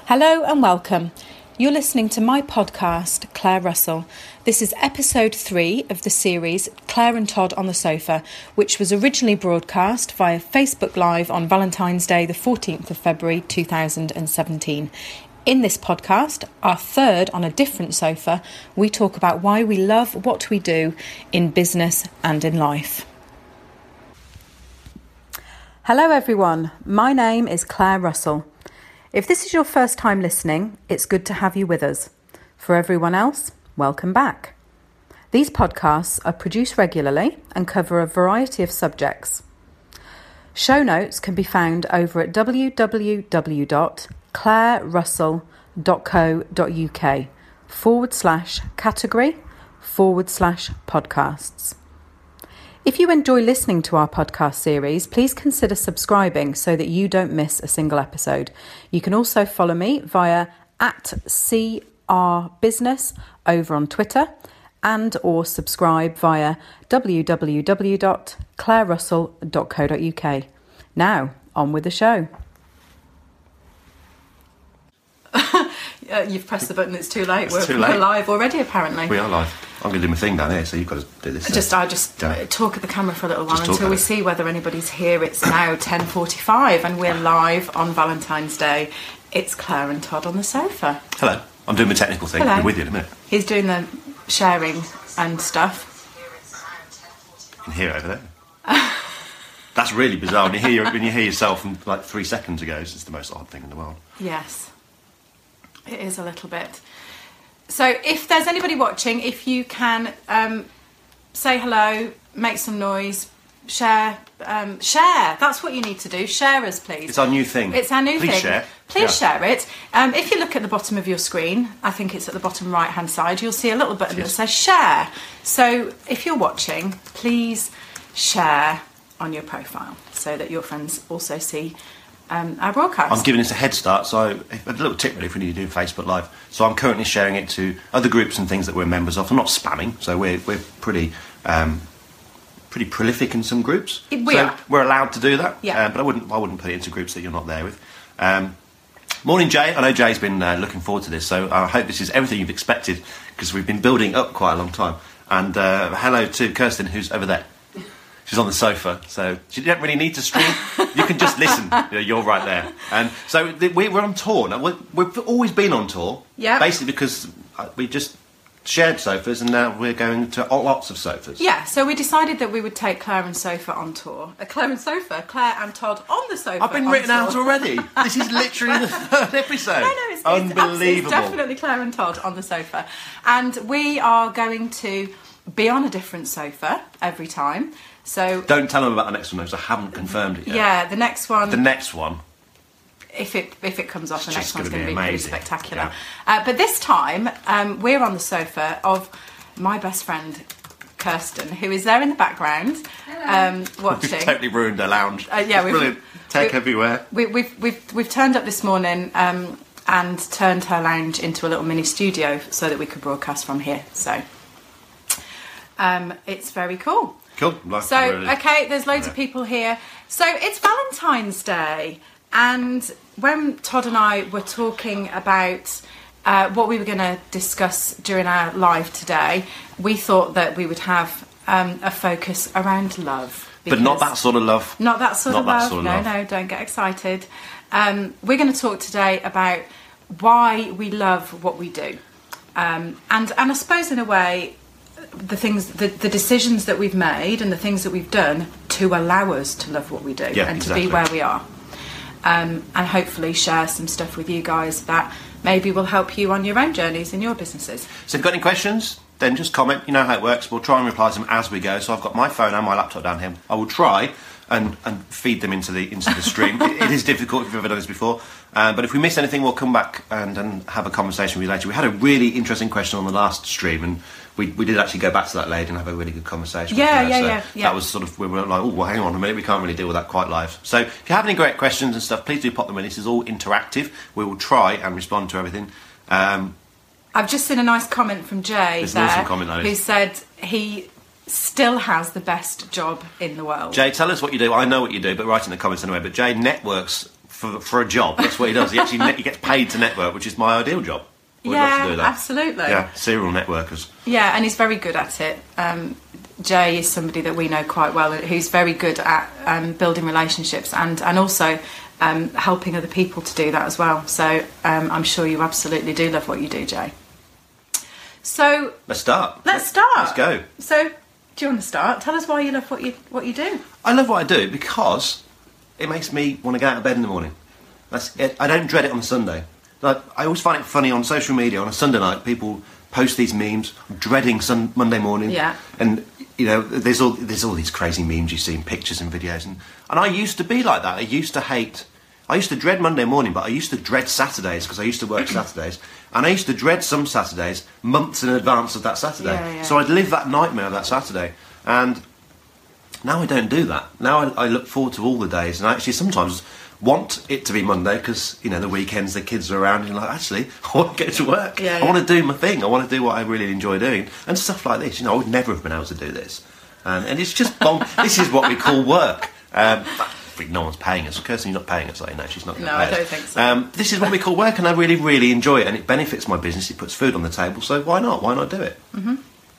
Hello and welcome. You're listening to my podcast, Claire Russell. This is episode 3 of the series Claire and Todd on the Sofa, which was originally broadcast via Facebook Live on Valentine's Day, the 14th of February 2017. In this podcast, our third on a different sofa, we talk about why we love what we do in business and in life. Hello everyone, my name is Claire Russell. If this is your first time listening, it's good to have you with us. For everyone else, welcome back. These podcasts are produced regularly and cover a variety of subjects. Show notes can be found over at www.clairerussell.co.uk/category/podcasts. If you enjoy listening to our podcast series, please consider subscribing so that you don't miss a single episode. You can also follow me via @CRBusiness over on Twitter and or subscribe via www.clairerussell.co.uk. Now, on with the show. You've pressed the button, it's too late. It's too late. We're live already, apparently. We are live. I'm going to do my thing down here, so you've got to do this. I just talk at the camera for a little while until we see whether anybody's here. It's now 10:45 and we're live on Valentine's Day. It's Claire and Todd on the sofa. Hello. I'm doing my technical thing. Hello. I'll be with you in a minute. He's doing the sharing and stuff. You can hear it over there. That's really bizarre. When you hear yourself from like 3 seconds ago, it's the most odd thing in the world. Yes. It is a little bit. So if there's anybody watching, if you can say hello, make some noise, share. That's what you need to do. Share us, please. It's our new thing. It's our new thing. Please share it. If you look at the bottom of your screen, I think it's at the bottom right-hand side, you'll see a little button that says share. So if you're watching, please share on your profile so that your friends also see our broadcast. I'm giving this a head start, so a little tip really if we need to do Facebook Live. So I'm currently sharing it to other groups and things that we're members of. I'm not spamming, so we're pretty prolific in some groups. We are. We're allowed to do that. Yeah. But I wouldn't put it into groups that you're not there with. Morning, Jay. I know Jay's been looking forward to this, so I hope this is everything you've expected because we've been building up quite a long time. And hello to Kirsten, who's over there. She's on the sofa, so she don't really need to stream. You can just listen. You're right there. And so we're on tour. Now, we've always been on tour. Yeah. Basically because we just shared sofas and now we're going to lots of sofas. Yeah, so we decided that we would take Claire and Sofa on tour. Claire and Todd on the sofa. I've been written out already. This is literally the third episode. No, it's unbelievable. It's definitely Claire and Todd on the sofa. And we are going to be on a different sofa every time. So don't tell them about the next one, because I haven't confirmed it yet. Yeah, the next one. If it comes off, the next one's going to be pretty spectacular. Yeah. But this time, we're on the sofa of my best friend, Kirsten, who is there in the background, watching. We've totally ruined her lounge. Brilliant. Everywhere. We've turned up this morning and turned her lounge into a little mini studio so that we could broadcast from here. So it's very cool. Cool. There's loads of people here. So it's Valentine's Day, and when Todd and I were talking about what we were going to discuss during our live today, we thought that we would have a focus around love. But not that sort of love. Not that sort of love. No, don't get excited. We're going to talk today about why we love what we do. And I suppose in a way, the decisions that we've made and the things that we've done to allow us to love what we do to be where we are, and hopefully share some stuff with you guys that maybe will help you on your own journeys in your businesses. So if you've got any questions, then just comment. You know how it works. We'll try and reply to them as we go. So I've got my phone and my laptop down here. I will try and feed them into the stream. It is difficult if you've ever done this before. But if we miss anything, we'll come back and have a conversation with you later. We had a really interesting question on the last stream, and we did actually go back to that lady and have a really good conversation with her. Yeah. That was sort of, we were like, oh, well, hang on a minute, we can't really deal with that quite live. So if you have any great questions and stuff, please do pop them in. This is all interactive. We will try and respond to everything. I've just seen a nice comment from Jay There's an awesome comment, who said he still has the best job in the world. Jay, tell us what you do. I know what you do, but write in the comments anyway. But Jay networks for a job. That's what he does. He gets paid to network, which is my ideal job. We'd love to do that. Absolutely. Yeah, serial networkers. Yeah, and he's very good at it. Jay is somebody that we know quite well, who's very good at building relationships and also helping other people to do that as well. So I'm sure you absolutely do love what you do, Jay. So let's start. Let's go. So, do you want to start? Tell us why you love what you do. I love what I do because it makes me want to get out of bed in the morning. That's it. I don't dread it on a Sunday. Like, I always find it funny on social media on a Sunday night. People post these memes, dreading Monday morning. Yeah. And there's all these crazy memes you see in pictures and videos, and I used to be like that. I used to dread Monday morning, but I used to dread Saturdays because I used to work Saturdays, and I used to dread some Saturdays months in advance of that Saturday. Yeah. So I'd live that nightmare of that Saturday, and now I don't do that. Now I look forward to all the days, and I actually sometimes want it to be Monday because the weekends the kids are around and you're like, actually I want to go to work. I want to do my thing. I want to do what I really enjoy doing, and stuff like this. I would never have been able to do this, and it's just this is what we call work. No one's paying us. Kirsten, you're not paying us, are you? No, she's not going to pay us. I don't think so. This is what we call work, and I really, really enjoy it, and it benefits my business. It puts food on the table, so why not? Why not do it? Mm-hmm.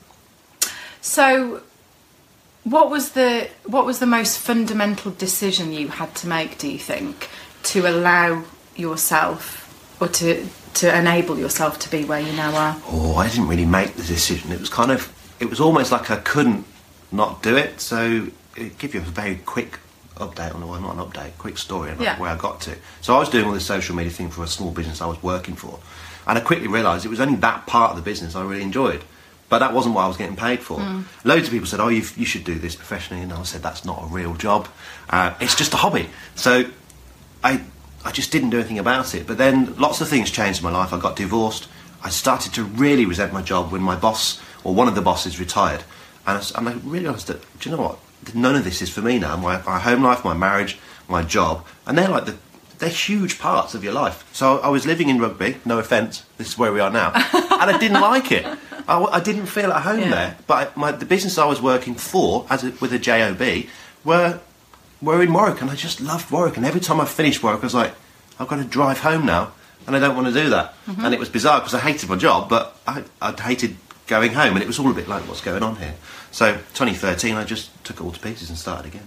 So, what was the most fundamental decision you had to make, do you think, to allow yourself or to enable yourself to be where you now are? Oh, I didn't really make the decision. It was almost like I couldn't not do it. So I'll give you a very quick update on not an update, quick story on where I got to. So I was doing all this social media thing for a small business I was working for, and I quickly realised it was only that part of the business I really enjoyed. But that wasn't what I was getting paid for. Loads of people said, oh, you should do this professionally. And I said, that's not a real job. It's just a hobby. So I just didn't do anything about it. But then lots of things changed in my life. I got divorced. I started to really resent my job when my boss, or one of the bosses, retired. And I realised that, do you know what? None of this is for me now. My home life, my marriage, my job. And they're huge parts of your life. So I was living in Rugby, no offence, this is where we are now. And I didn't like it. I didn't feel at home there, but the business I was working for, with a job, were in Warwick, and I just loved Warwick. And every time I finished work, I was like, I've got to drive home now, and I don't want to do that. Mm-hmm. And it was bizarre because I hated my job, but I hated going home, and it was all a bit like, what's going on here? So 2013, I just took it all to pieces and started again.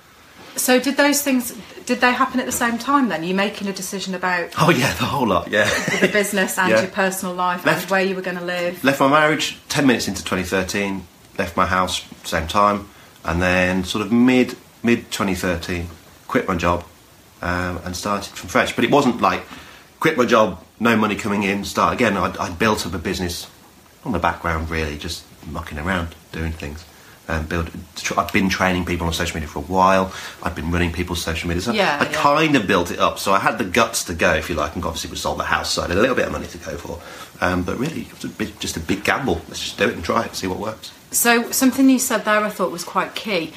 So did they happen at the same time then? You making a decision about... Oh yeah, the whole lot, yeah. The business and your personal life and where you were going to live. Left my marriage 10 minutes into 2013, left my house same time, and then sort of mid 2013, quit my job and started from fresh. But it wasn't like, quit my job, no money coming in, start again. I'd built up a business on the background really, just mucking around, doing things. I've been training people on social media for a while. I've been running people's social media. So I kind of built it up. So I had the guts to go, if you like, and obviously we sold the house, so I had a little bit of money to go for. But really, it was just a big gamble. Let's just do it and try it, see what works. So something you said there I thought was quite key.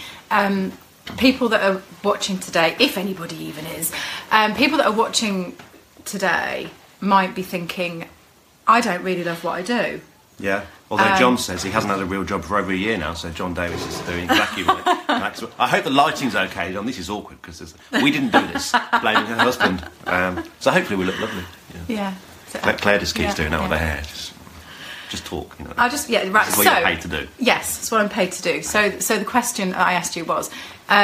People that are watching today, if anybody even is, people that are watching today might be thinking, I don't really love what I do. Yeah. Although John says he hasn't had a real job for over a year now, so John Davis is doing exactly right. I hope the lighting's okay, John. This is awkward because we didn't do this, blaming her husband. So hopefully we look lovely. Yeah. So, Claire just keeps doing that with her hair. Just talk, right. This is what you're paid to do. Yes, that's what I'm paid to do. So the question I asked you was,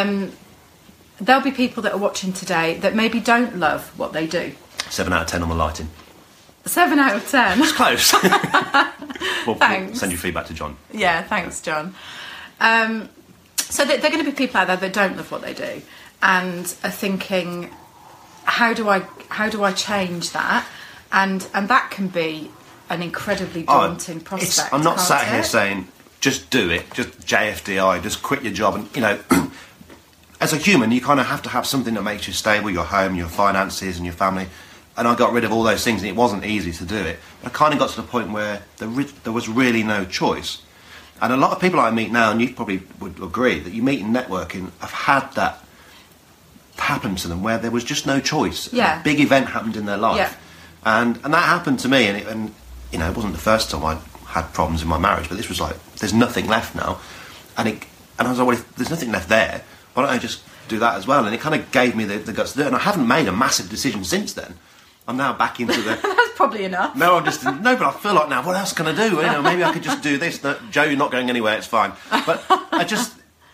there'll be people that are watching today that maybe don't love what they do. 7 out of 10 on the lighting. 7 out of 10. It's close. We'll send your feedback to John. Yeah, thanks, John. So there are going to be people out there that don't love what they do and are thinking, how do I change that? And that can be an incredibly daunting prospect. I'm not sat here saying just do it, just JFDI, just quit your job, and as a human, you kind of have to have something that makes you stable, your home, your finances, and your family. And I got rid of all those things, and it wasn't easy to do it. I kind of got to the point where there was really no choice. And a lot of people I meet now, and you probably would agree, that you meet in networking, have had that happen to them, where there was just no choice. Yeah. A big event happened in their life. Yeah. And that happened to me, and it wasn't the first time I had problems in my marriage, but this was like, there's nothing left now. And I was like, well, if there's nothing left there, why don't I just do that as well. And it kind of gave me the guts to do it. And I haven't made a massive decision since then. I'm now back into the... That's probably enough. No, but I feel like now, what else can I do? Maybe I could just do this. No, Joe, you're not going anywhere, it's fine. But I just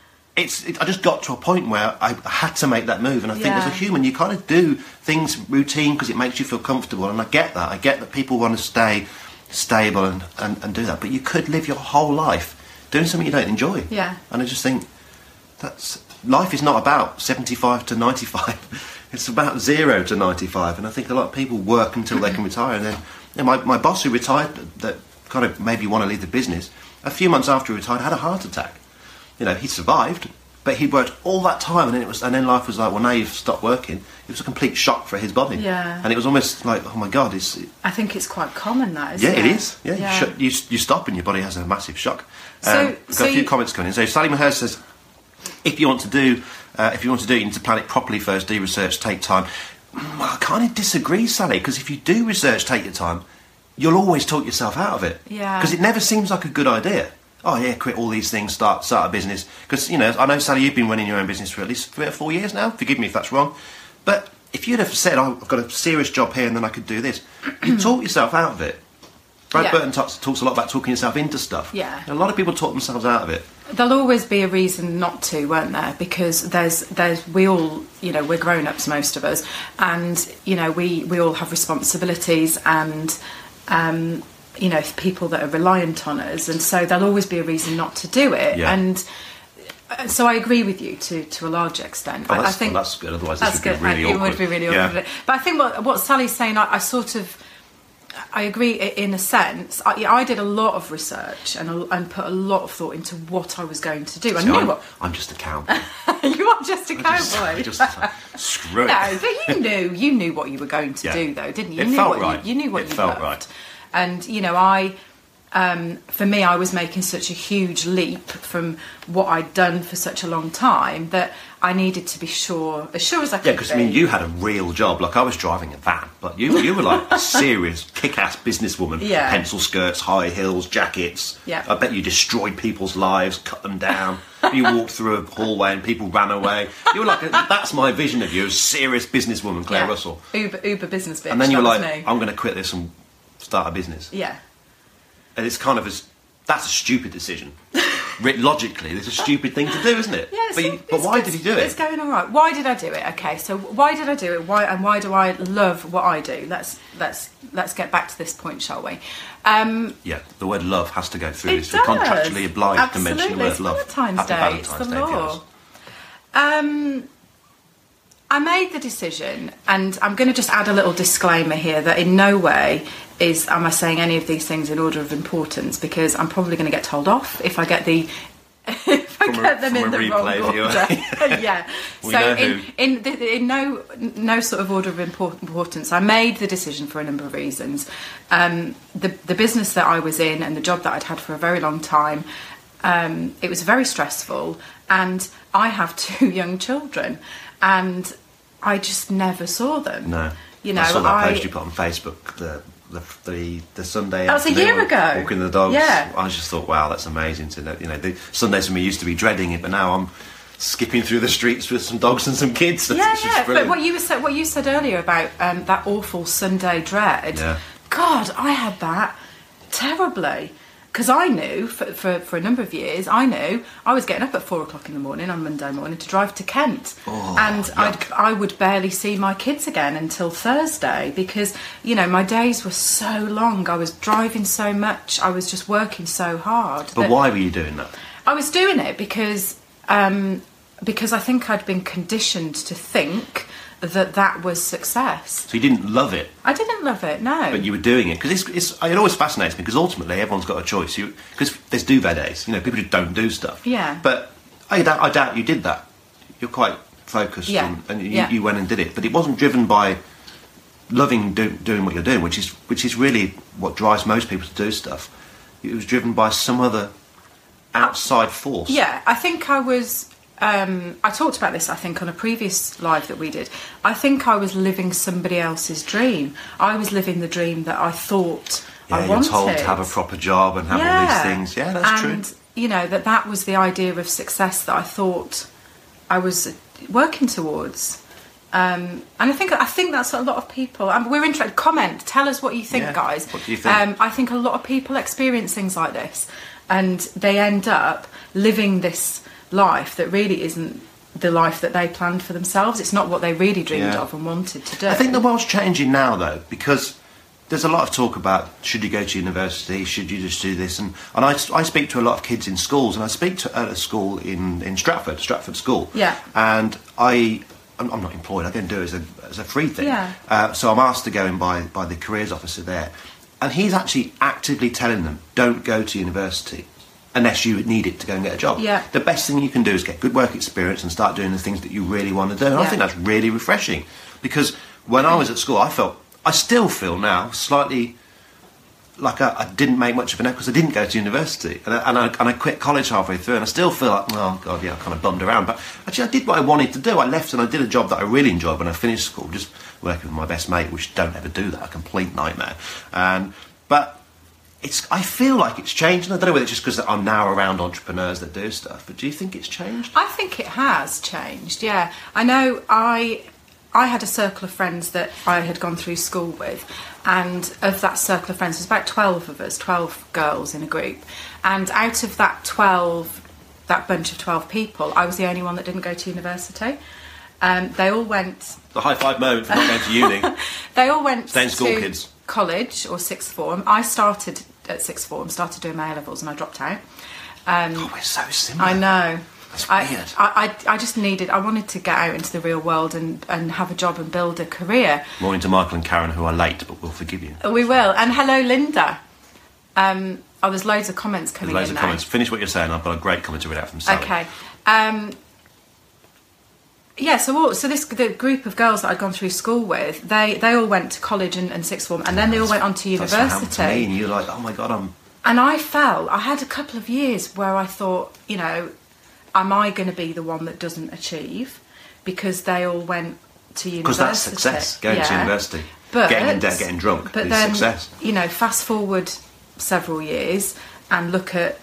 got to a point where I had to make that move. And I think as a human, you kind of do things routine because it makes you feel comfortable. And I get that. I get that people want to stay stable and do that. But you could live your whole life doing something you don't enjoy. Yeah. And I just think life is not about 75 to 95. It's about 0 to 95, and I think a lot of people work until they can retire. And then my boss who retired, that kind of made me want to leave the business, a few months after he retired, had a heart attack. He survived, but he worked all that time, and then life was like, well, now you've stopped working. It was a complete shock for his body. Yeah. And it was almost like, oh my God, I think it's quite common, that, isn't it? Yeah, it is. Yeah. You stop and your body has a massive shock. We've got a few comments coming in. So Sally Maher says, if you want to do it, you need to plan it properly first, do research, take time. I kind of disagree, Sally, because if you do research, take your time, you'll always talk yourself out of it. Yeah. Because it never seems like a good idea. Oh, yeah, quit all these things, start a business. Because, I know, Sally, you've been running your own business for at least 3 or 4 years now. Forgive me if that's wrong. But if you'd have said, oh, I've got a serious job here and then I could do this, you talk yourself out of it. Brad Burton talks a lot about talking yourself into stuff. Yeah. And a lot of people talk themselves out of it. There'll always be a reason not to, won't there? Because we all, we're grown-ups, most of us, and, we all have responsibilities and, people that are reliant on us, and so there'll always be a reason not to do it. Yeah. And so I agree with you to a large extent. I think that's good, otherwise this would be really awkward. It would be really awkward. But I think what Sally's saying, I agree in a sense. I did a lot of research and put a lot of thought into what I was going to do. I'm just a cowboy. You are just a cowboy. Screw it. No, but you knew what you were going to do, though, didn't you? It felt right. You knew what you felt loved. right. And for me, I was making such a huge leap from what I'd done for such a long time that I needed to be as sure as I could. Yeah, because you had a real job. Like, I was driving a van, but you were like a serious kick-ass businesswoman. Yeah. Pencil skirts, high heels, jackets. Yeah. I bet you destroyed people's lives, cut them down. You walked through a hallway and people ran away. You were like, that's my vision of you, a serious businesswoman, Claire Russell. Uber business bitch. And then you were like, I'm going to quit this and start a business. Yeah. And it's kind of that's a stupid decision. Logically, it's a stupid thing to do, isn't it? Yeah, but why did you do it? It's going all right. Why did I do it? Okay, so why did I do it? Why do I love what I do? Let's get back to this point, shall we? The word love has to go through this. We're contractually obliged to mention the word love. It's Valentine's Day. It's the law. I made the decision, and I'm going to just add a little disclaimer here that in no way am I saying any of these things in order of importance, because I'm probably going to get told off if I get them in the wrong order. Yeah. So in no sort of order of importance, I made the decision for a number of reasons. The business that I was in and the job that I'd had for a very long time, it was very stressful, and I have 2 young children, and I just never saw them. No. I saw that post you put on Facebook, the Sunday. That was a year ago. Walking the dogs. Yeah. I just thought, wow, that's amazing to know. The Sundays for me used to be dreading it, but now I'm skipping through the streets with some dogs and some kids. It's just brilliant. But what you said earlier about that awful Sunday dread. Yeah. God, I had that terribly. Because I knew, for a number of years, I was getting up at 4 o'clock in the morning on Monday morning to drive to Kent. And I would barely see my kids again until Thursday because, my days were so long. I was driving so much. I was just working so hard. But why were you doing that? I was doing it because I think I'd been conditioned to think that was success. So you didn't love it? I didn't love it, no. But you were doing it because it always fascinates me because ultimately everyone's got a choice. Because there's duvet days, people who don't do stuff. Yeah. But I doubt you did that. You're quite focused, and you went and did it. But it wasn't driven by loving doing what you're doing, which is really what drives most people to do stuff. It was driven by some other outside force. Yeah, I think I was. I talked about this, I think, on a previous live that we did. I think I was living somebody else's dream. I was living the dream that I thought I wanted. You're told to have a proper job and have all these things. Yeah, that's true. And, that was the idea of success that I thought I was working towards. And I think that's a lot of people. We're interested. Comment. Tell us what you think, guys. What do you think? I think a lot of people experience things like this, and they end up living this life that really isn't the life that they planned for themselves. It's not what they really dreamed of and wanted to do. I think the world's changing now, though, because there's a lot of talk about should you go to university, should you just do this, and I speak to a lot of kids in schools, and I speak to at a school in Stratford School. Yeah. And I'm not employed. I go and do it as a free thing. Yeah. So I'm asked to go in by the careers officer there, and he's actually actively telling them, don't go to university unless you need it to go and get a job. Yeah. The best thing you can do is get good work experience and start doing the things that you really want to do. And I think that's really refreshing, because when I was at school, I still feel now slightly like I didn't make much of an effort because I didn't go to university, and I quit college halfway through, and I still feel like, oh god, yeah, I kind of bummed around. But actually, I did what I wanted to do. I left and I did a job that I really enjoyed when I finished school, just working with my best mate, which don't ever do that, a complete nightmare. But I feel like it's changed, and I don't know whether it's just because I'm now around entrepreneurs that do stuff. But do you think it's changed? I think it has changed. Yeah, I know. I had a circle of friends that I had gone through school with, and of that circle of friends, there's about 12 of us, 12 girls in a group, and out of that bunch of 12 people, I was the only one that didn't go to university. They all went... The high five moment for not going to uni. They all went Stay in school, to kids. College or sixth form. I started at sixth form, started doing my A-levels, and I dropped out. We're so similar. I know. That's weird. I just I wanted to get out into the real world and have a job and build a career. Morning to Michael and Karen, who are late, but we'll forgive you. We will. And hello, Linda. There's loads of comments coming in. There's loads of comments. Finish what you're saying. I've got a great comment to read out from Sally. Okay. The group of girls that I'd gone through school with, they all went to college and sixth form, and then they all went on to university. That's what happened to me, and you're like, oh my god, And I had a couple of years where I thought, am I going to be the one that doesn't achieve? Because they all went to university. Because that's success, going to university. But, getting in debt, getting drunk but is then, success. Fast forward several years and look at,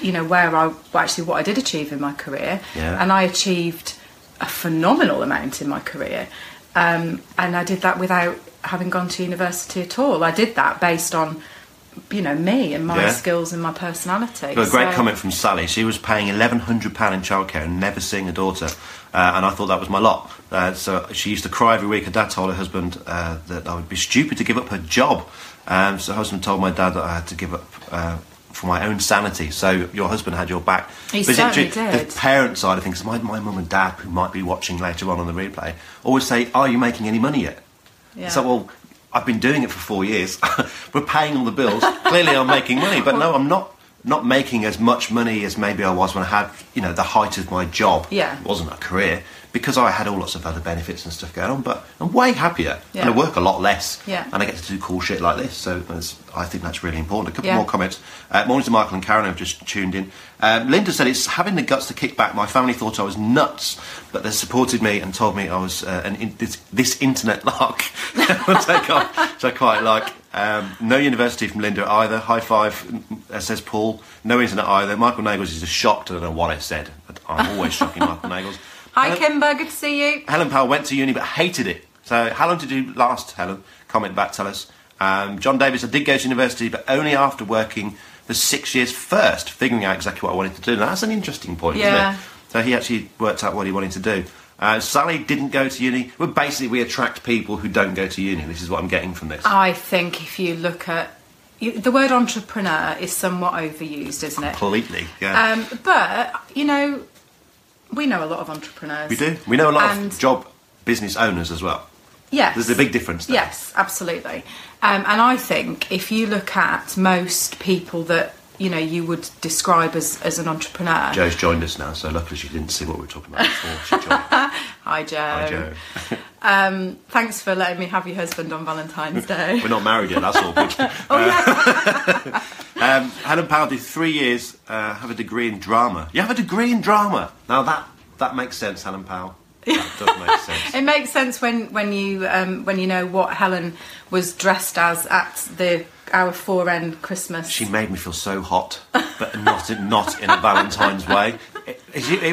what I did achieve in my career. Yeah. And I achieved a phenomenal amount in my career. And I did that without having gone to university at all. I did that based on me and my skills and my personality. Got a great comment from Sally. She was paying £1,100 in childcare and never seeing a daughter, and I thought that was my lot. So she used to cry every week. Her dad told her husband that I would be stupid to give up her job. So her husband told my dad that I had to give up for my own sanity. So your husband had your back. He certainly did. The parent side of things, my mum and dad, who might be watching later on the replay, always say, "Are you making any money yet?" Yeah. So, well, I've been doing it for 4 years. We're paying all the bills. Clearly I'm making money. But no, I'm not making as much money as maybe I was when I had, the height of my job. Yeah. It wasn't a career, because I had all lots of other benefits and stuff going on. But I'm way happier. Yeah. And I work a lot less. Yeah. And I get to do cool shit like this. So I think that's really important. A couple Yeah. more comments. Morning to Michael and Karen, who've just tuned in. Linda said, it's having the guts to kick back. My family thought I was nuts, but they supported me and told me I was this internet lark, which I quite like. No university from Linda either. High five, says Paul. No internet either. Michael Nagels is just shocked. I don't know what I said, but I'm always shocking Michael Nagels. Hi, Kimber. Good to see you. Helen Powell went to uni but hated it. So how long did you last, Helen? Comment back, tell us. John Davis, I did go to university, but only after working for 6 years first, figuring out exactly what I wanted to do. Now, that's an interesting point, isn't it? So he actually worked out what he wanted to do. Sally didn't go to uni. Well, basically, we attract people who don't go to uni. This is what I'm getting from this. I think if you look at... the word entrepreneur is somewhat overused, isn't it? Completely, yeah. But, we know a lot of entrepreneurs. We do. We know a lot of job business owners as well. Yes. There's a big difference there. Yes, absolutely. And I think if you look at most people that, you would describe as an entrepreneur... Jo's joined us now, so luckily she didn't see what we were talking about before she joined. Hi, Jo. Hi, Jo. Thanks for letting me have your husband on Valentine's Day. We're not married yet, that's all good. Helen Powell did 3 years, have a degree in drama. You have a degree in drama! Now that makes sense, Helen Powell. That does make sense. It makes sense when you know what Helen was dressed as at our 4N Christmas. She made me feel so hot, but not in a Valentine's way. It was.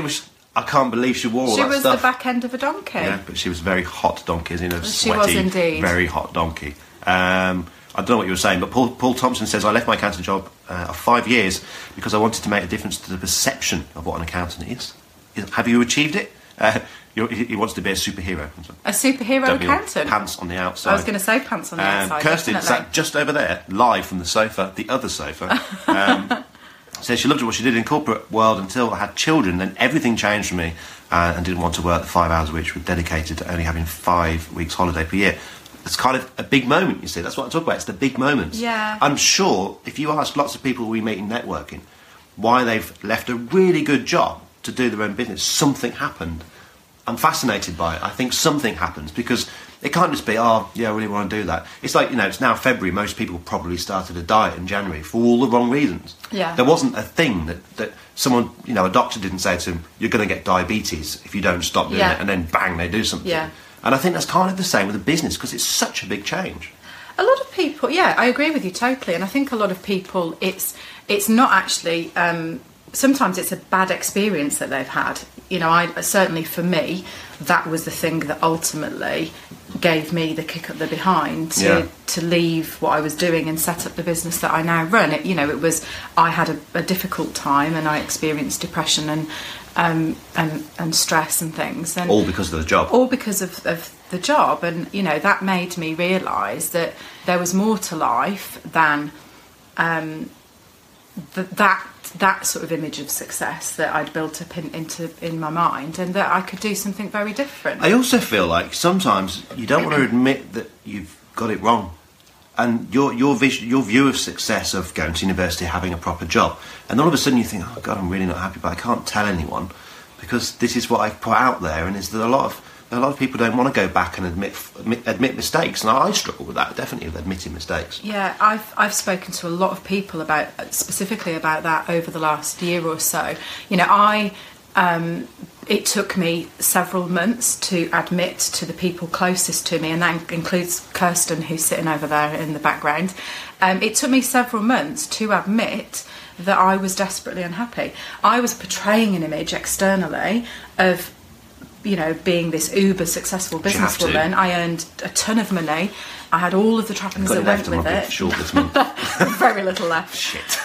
I can't believe she wore all She that was stuff. the back end of a donkey. Yeah, but she was a very hot donkey, as in a She was sweaty, indeed. very hot donkey. I don't know what you were saying, but Paul Thompson says, I left my accounting job of 5 years because I wanted to make a difference to the perception of what an accountant is. Have you achieved it? He wants to be a superhero. A superhero accountant? Pants on the outside. I was going to say pants on the outside. Kirsten definitely. sat just over there, live from the sofa, the other sofa. Says she loved what she did in corporate world until I had children. Then everything changed for me and didn't want to work the 5 hours a week, which were dedicated to only having 5 weeks holiday per year. It's kind of a big moment, you see. That's what I talk about. It's the big moments. Yeah. I'm sure if you ask lots of people we meet in networking why they've left a really good job to do their own business, something happened. I'm fascinated by it. I think something happens because it can't just be, oh, yeah, I really want to do that. It's like, it's now February. Most people probably started a diet in January for all the wrong reasons. Yeah. There wasn't a thing that someone, a doctor didn't say to them, you're going to get diabetes if you don't stop doing it, and then bang, they do something. Yeah. And I think that's kind of the same with a business because it's such a big change. A lot of people, yeah, I agree with you totally. And I think a lot of people, it's not actually... sometimes it's a bad experience that they've had. I certainly, for me, that was the thing that ultimately gave me the kick up the behind to leave what I was doing and set up the business that I now run. It was, I had a difficult time and I experienced depression and stress and things. And all because of the job. All because of the job. And, that made me realise that there was more to life than that sort of image of success that I'd built up in my mind, and that I could do something very different. I also feel like sometimes you don't want to admit that you've got it wrong, and your view of success of going to university, having a proper job, and all of a sudden you think, oh God, I'm really not happy, but I can't tell anyone because this is what I've put out there, and is that a lot of people don't want to go back and admit mistakes, and I struggle with that, definitely, with admitting mistakes. Yeah, I've spoken to a lot of people specifically about that over the last year or so. It took me several months to admit to the people closest to me, and that includes Kirsten, who's sitting over there in the background. It took me several months to admit that I was desperately unhappy. I was portraying an image externally of being this uber successful businesswoman. I earned a ton of money. I had all of the trappings that went with it. Short this month. Very little left. Shit.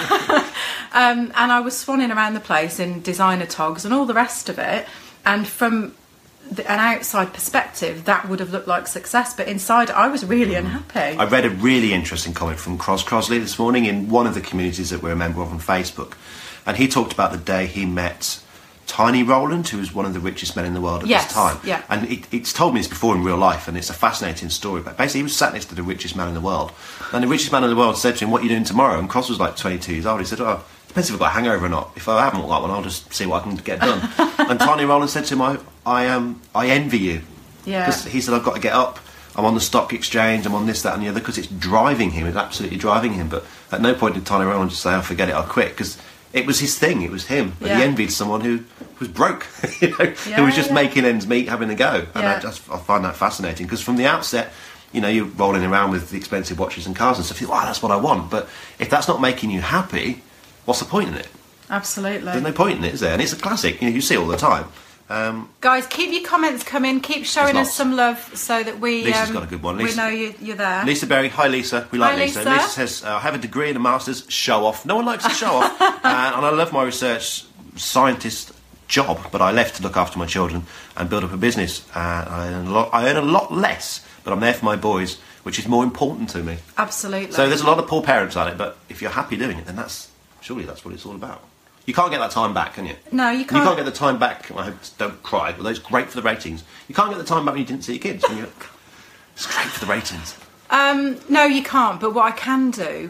And I was swanning around the place in designer togs and all the rest of it. And from an outside perspective, that would have looked like success. But inside, I was really unhappy. I read a really interesting comment from Cros Crosley this morning in one of the communities that we're a member of on Facebook. And he talked about the day he met Tiny Rowland, who was one of the richest men in the world at this time. Yeah. And it's told me this before in real life, and it's a fascinating story. But basically, he was sat next to the richest man in the world. And the richest man in the world said to him, what are you doing tomorrow? And Cross was like 22 years old. He said, oh, depends if I've got a hangover or not. If I haven't got one, I'll just see what I can get done. And Tiny Rowland said to him, I envy you. Yeah. Because he said, I've got to get up. I'm on the stock exchange, I'm on this, that and the other, because it's driving him. It's absolutely driving him. But at no point did Tiny Rowland just say, oh, forget it, I'll quit. Because it was his thing, it was him. But he envied someone who was broke, who was just making ends meet, having a go. And I find that fascinating, because from the outset, you're rolling around with the expensive watches and cars and stuff, you think, wow, that's what I want. But if that's not making you happy, what's the point in it? Absolutely. There's no point in it, is there? And it's a classic, you see it all the time. Guys, keep your comments coming. Keep showing us some love so that we. Lisa's got a good one. Lisa, we know you're there. Lisa Berry, hi Lisa. We like hi, Lisa. Lisa says, I have a degree and a master's. Show off. No one likes to show off. And I love my research scientist job, but I left to look after my children and build up a business. I earn a lot less, but I'm there for my boys, which is more important to me. Absolutely. So there's a lot of poor parents at it, but if you're happy doing it, then surely that's what it's all about. You can't get that time back, can you? No, you can't. You can't get the time back. I hope, don't cry, but that's great for the ratings. You can't get the time back when you didn't see your kids. It's great for the ratings. No, you can't. But what I can do,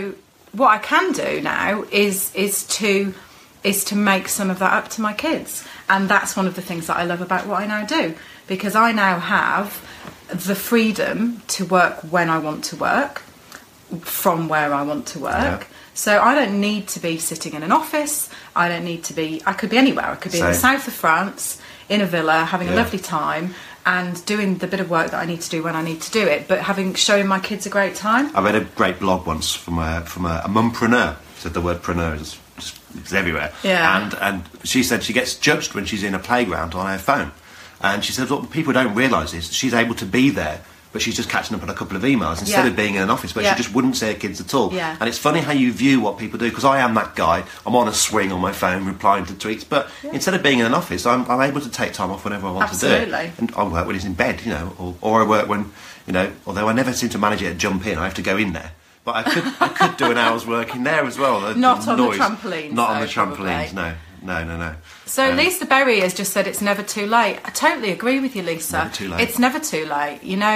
now is to make some of that up to my kids, and that's one of the things that I love about what I now do, because I now have the freedom to work when I want to work, from where I want to work. Yeah. So I don't need to be sitting in an office. I could be anywhere. I could be in the south of France, in a villa, having a lovely time, and doing the bit of work that I need to do when I need to do it, but showing my kids a great time. I read a great blog once from a mumpreneur. Said the word preneur is it's everywhere. Yeah. And she said she gets judged when she's in a playground on her phone. And she said what people don't realise is that she's able to be there, but she's just catching up on a couple of emails instead of being in an office, but she just wouldn't see her kids at all. Yeah. And it's funny how you view what people do, because I am that guy. I'm on a swing on my phone replying to tweets, but instead of being in an office, I'm able to take time off whenever I want to do it. And I work when he's in bed, or I work when, although I never seem to manage it to jump in, I have to go in there. But I could do an hour's work in there as well. Not on the trampolines. Not on the trampolines, no. So Lisa Berry has just said it's never too late. I totally agree with you, Lisa. Never too late. It's never too late.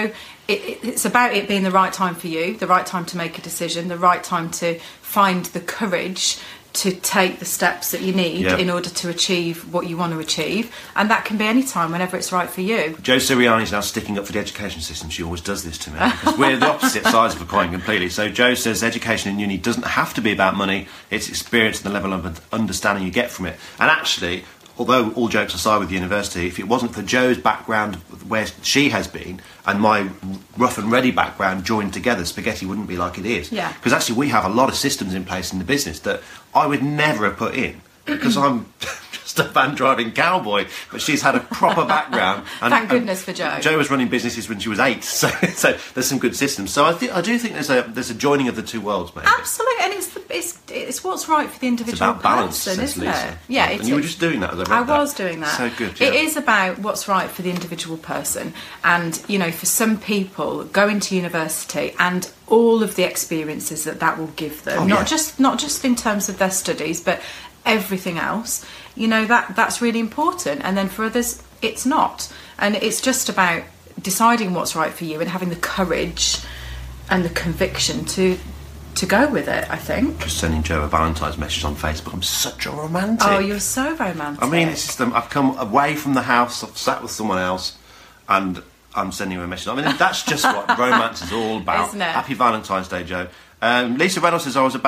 It's about it being the right time for you, the right time to make a decision, the right time to find the courage to take the steps that you need in order to achieve what you want to achieve, and that can be any time, whenever it's right for you. Jo Sirianni's now sticking up for the education system. She always does this to me, because we're the opposite sides of the coin completely. So Jo says education in uni doesn't have to be about money, it's experience and the level of understanding you get from it. And actually, although all jokes aside with university, if it wasn't for Jo's background where she has been and my rough and ready background joined together, spaghetti wouldn't be like it is. Yeah. Because actually we have a lot of systems in place in the business that I would never have put in, because I'm just a van driving cowboy, but she's had a proper background. And, Thank goodness for Jo. Jo was running businesses when she was 8, so there's some good systems. So I do think there's a joining of the two worlds, maybe. Absolutely, and it's what's right for the individual it's about balance, person, says isn't Lisa. it? Yeah, and you were just doing that as I read I that. was doing that. So good. It is about what's right for the individual person, and for some people, going to university and all of the experiences that will give them, not just in terms of their studies, but everything else, that's really important. And then for others, it's not, and it's just about deciding what's right for you and having the courage and the conviction to go with it, I think. Just sending Jo a Valentine's message on Facebook. I'm such a romantic. Oh, you're so romantic. I mean, it's just I've come away from the house, I've sat with someone else, and I'm sending her a message. I mean, that's just what romance is all about. Isn't it? Happy Valentine's Day, Jo. Lisa Reynolds says, I was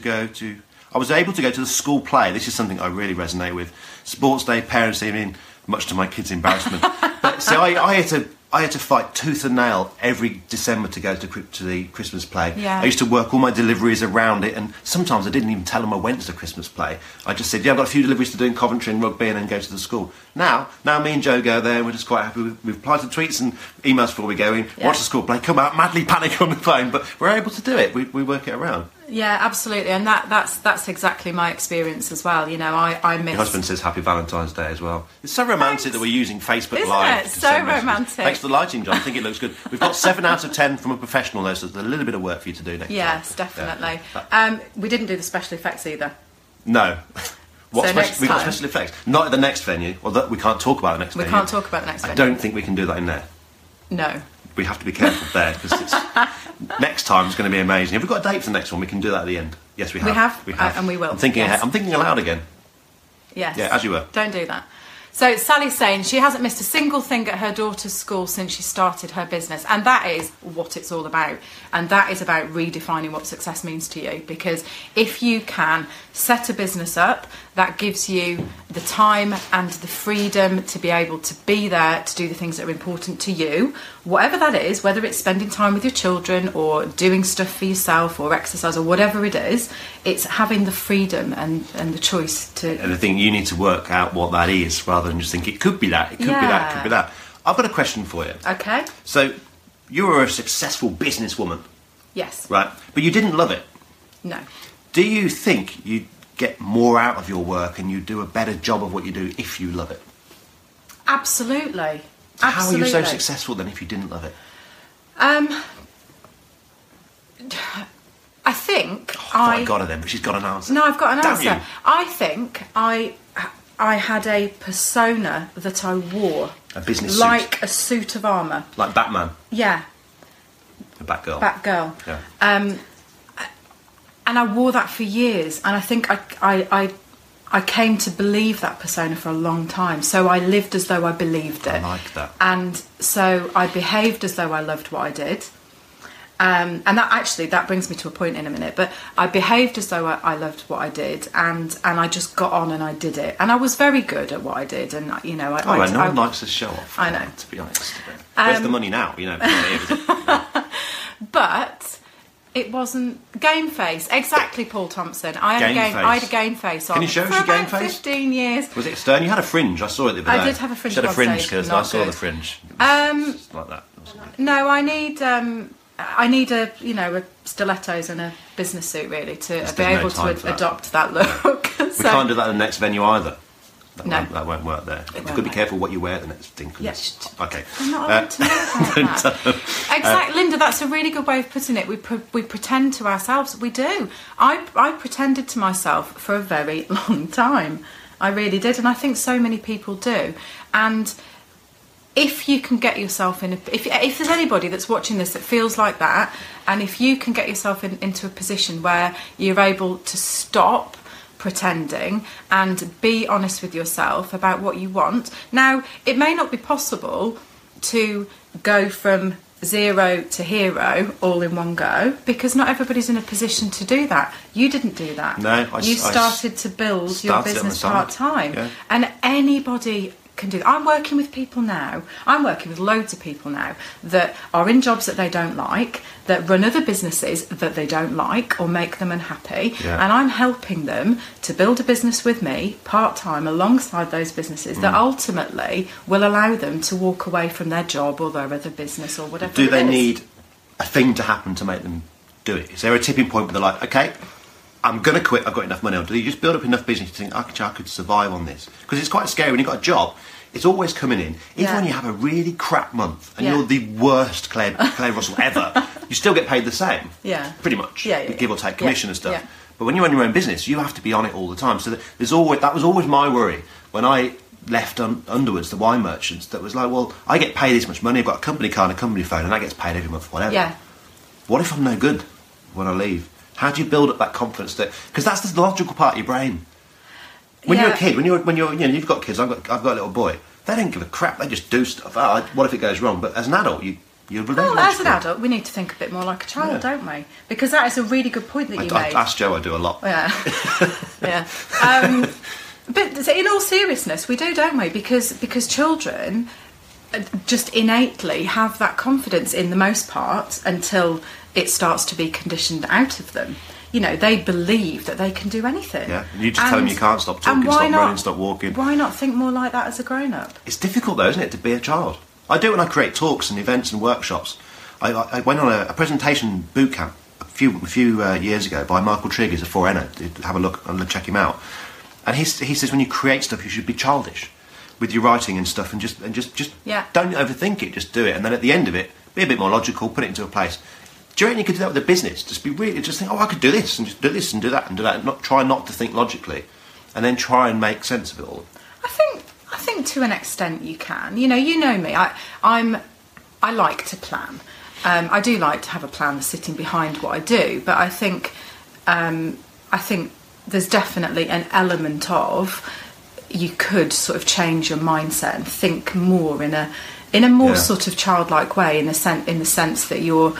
able to go to the school play. This is something I really resonate with. Sports day, parents' evening, much to my kids' embarrassment. But see, I had to fight tooth and nail every December to go to the Christmas play. Yeah. I used to work all my deliveries around it, and sometimes I didn't even tell them I went to the Christmas play. I just said, I've got a few deliveries to do in Coventry and rugby, and then go to the school. Now me and Jo go there, and we're just quite happy. We've replied to tweets and emails before we go in, watch the school play, come out, madly panic on the phone, but we're able to do it. We work it around. Yeah, absolutely, and that's exactly my experience as well. I miss. Your husband says Happy Valentine's Day as well. It's so romantic that we're using Facebook Isn't Live. It? To so send messages. romantic. Thanks for the lighting, John. I think it looks good. We've got 7 out of 10 from a professional, though, so there's a little bit of work for you to do next time. Yes, definitely. Yeah. We didn't do the special effects either. No. We've got time. special effects. Not at the next venue. Well, we can't talk about the next venue. We can't talk about the next venue. I don't think we can do that in there. No. We have to be careful there, because next time is going to be amazing. Have we got a date for the next one? We can do that at the end. Yes, we have. We have, and we will. I'm thinking yes. ahead. I'm thinking aloud again. Yes. Yeah, as you were. Don't do that. So Sally's saying she hasn't missed a single thing at her daughter's school since she started her business, and that is what it's all about, and that is about redefining what success means to you. Because if you can set a business up that gives you the time and the freedom to be able to be there to do the things that are important to you, whatever that is, whether it's spending time with your children or doing stuff for yourself or exercise or whatever it is, it's having the freedom and the choice to... And I think you need to work out what that is rather than just think it could be that, it could be that, it could be that. I've got a question for you. Okay. So, you were a successful businesswoman. Yes. Right, but you didn't love it. No. Do you think you get more out of your work and you do a better job of what you do if you love it? Absolutely. How are you so successful then if you didn't love it? I think I got her then, but she's got an answer. No, I've got an Damn answer. you. I think I had a persona that I wore. A business like suit. a suit of armour. Like Batman. Yeah. A Batgirl. Batgirl. Yeah. And I wore that for years, and I think I came to believe that persona for a long time. So I lived as though I believed it. I like that. And so I behaved as though I loved what I did. And that brings me to a point in a minute. But I behaved as though I loved what I did, and I just got on and I did it. And I was very good at what I did. And no one likes to show off. I know. To be honest, where's the money now? Here, is it? But It wasn't Game Face. Exactly, Paul Thompson. I had a Game Face on. Can you show us your Game Face? 15 years. Was it stern? You had a fringe. I saw it the other day. I did have a fringe. You had a fringe, Kirsten. I saw good. the fringe. Like that. No, I need a stilettos and a business suit really to be able to adopt that look. We can't do that at the next venue either. That won't work there. You've got to be careful what you wear at the next thing. Yes. Okay. I'm not allowed to know about that. Exactly, Linda, that's a really good way of putting it. We pretend to ourselves. We do. I pretended to myself for a very long time. I really did, and I think so many people do. And if you can get yourself in, if there's anybody that's watching this that feels like that, and if you can get yourself into a position where you're able to stop pretending and be honest with yourself about what you want. Now, it may not be possible to go from 0 to hero all in one go, because not everybody's in a position to do that. You didn't do that. No, you started to build your business part-time. Yeah. And anybody can do that. I'm working with people now. I'm working with loads of people now that are in jobs that they don't like, that run other businesses that they don't like or make them unhappy, and I'm helping them to build a business with me part-time alongside those businesses that ultimately will allow them to walk away from their job or their other business or whatever. Do they need a thing to happen to make them do it? Is there a tipping point where they're like, okay, I'm going to quit, I've got enough money on? Do you just build up enough business to think, I could survive on this? Because it's quite scary when you've got a job. It's always coming in. Even when you have a really crap month and you're the worst Claire Russell ever, you still get paid the same. Yeah. Pretty much. Give or take commission and stuff. Yeah. But when you run your own business, you have to be on it all the time. So that was always my worry when I left Underwoods, the wine merchants, that was like, well, I get paid this much money, I've got a company car and a company phone, and that gets paid every month, whatever. Yeah. What if I'm no good when I leave? How do you build up that confidence? Because that's the logical part of your brain. When you're a kid, when you're you've got kids. I've got a little boy. They don't give a crap. They just do stuff. What if it goes wrong? But as an adult, as an adult, we need to think a bit more like a child, don't we? Because that is a really good point that you made. I ask Jo, I do a lot. Yeah, yeah. But in all seriousness, we do, don't we? Because children just innately have that confidence in the most part until it starts to be conditioned out of them. You know, they believe that they can do anything. Yeah, you just tell them you can't stop talking, stop running, stop walking. Why not think more like that as a grown-up? It's difficult though, isn't it, to be a child? I do it when I create talks and events and workshops. I went on a presentation boot camp a few years ago by Michael Trigg, who's a 4N. Have a look and check him out. And he says when you create stuff, you should be childish with your writing and stuff, and just don't overthink it. Just do it, and then at the end of it, be a bit more logical. Put it into a place. Do you reckon you could do that with a business? Just think, I could do this and just do this and do that and do that, and try not to think logically, and then try and make sense of it all. I think to an extent you can. You know me. I like to plan. I do like to have a plan sitting behind what I do, but I think there's definitely an element of you could sort of change your mindset and think more in a more sort of childlike way, in the sense that you're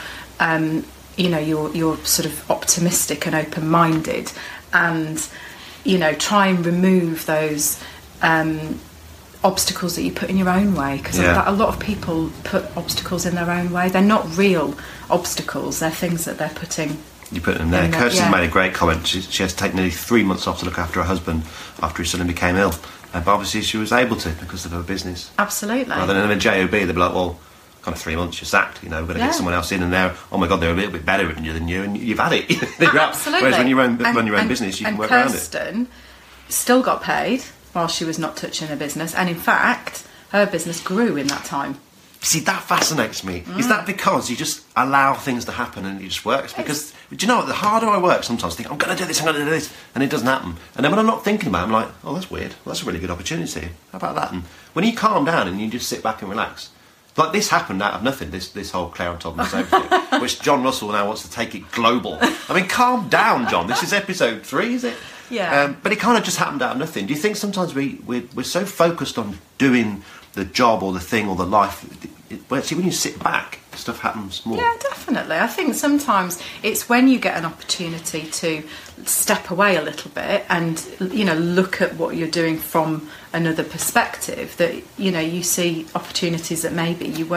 sort of optimistic and open-minded, and try and remove those obstacles that you put in your own way, because a lot of people put obstacles in their own way. They're not real obstacles, they're things that they're putting. You put them there. Kirsten made a great comment. She has to take nearly 3 months off to look after her husband after he suddenly became ill, but obviously she was able to because of her business. Absolutely. Rather than a JOB, they'd be like, well, kind of 3 months, you're sacked, we're going to get someone else in, and they're, oh my god, they're a little bit better than you, and you've had it. Absolutely. Whereas when you run your own business, you can work around it. Kirsten still got paid while she was not touching her business, and in fact, her business grew in that time. See, that fascinates me. Is that because you just allow things to happen and it just works? Because, do you know what, the harder I work, sometimes I think, I'm going to do this, and it doesn't happen. And then when I'm not thinking about it, I'm like, oh, that's weird. Well, that's a really good opportunity. How about that? And when you calm down and you just sit back and relax, like this happened out of nothing, this whole Claire and Todd knows everything, which John Russell now wants to take it global. I mean, calm down, John. This is episode 3, is it? Yeah. But it kind of just happened out of nothing. Do you think sometimes we're so focused on doing the job or the thing or the life, see, when you sit back, stuff happens more? Yeah, definitely. I think sometimes it's when you get an opportunity to step away a little bit and, look at what you're doing from another perspective that, you see opportunities that maybe you weren't